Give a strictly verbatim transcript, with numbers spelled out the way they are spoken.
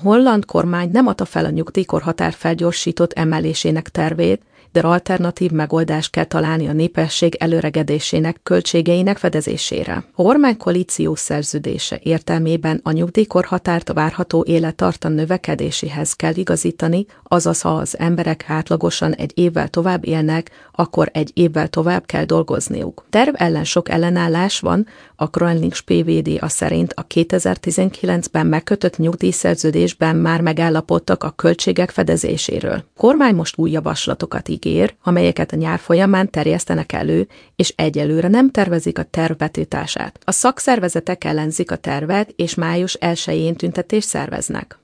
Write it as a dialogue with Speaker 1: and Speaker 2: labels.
Speaker 1: holland kormány nem adta fel a nyugdíjkorhatár felgyorsított emelésének tervét, de alternatív megoldást kell találni a népesség előregedésének költségeinek fedezésére. A kormány koalíciós szerződése értelmében a nyugdíjkorhatárt a várható élettartam növekedéséhez kell igazítani, azaz ha az emberek átlagosan egy évvel tovább élnek, akkor egy évvel tovább kell dolgozniuk. Terv ellen sok ellenállás van, a Groenlinks pé vé dé a szerint a kétezer-tizenkilencben megkötött nyugdíjszerződésben már megállapodtak a költségek fedezéséről. A kormány most új javaslatokat ígér, amelyeket a nyár folyamán terjesztenek elő, és egyelőre nem tervezik a terv betiltását. A szakszervezetek ellenzik a tervet, és május elsején tüntetést szerveznek.